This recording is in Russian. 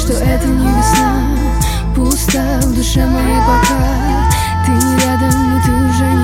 что это не весна. Пусто в душе моей пока ты не рядом, и ты уже не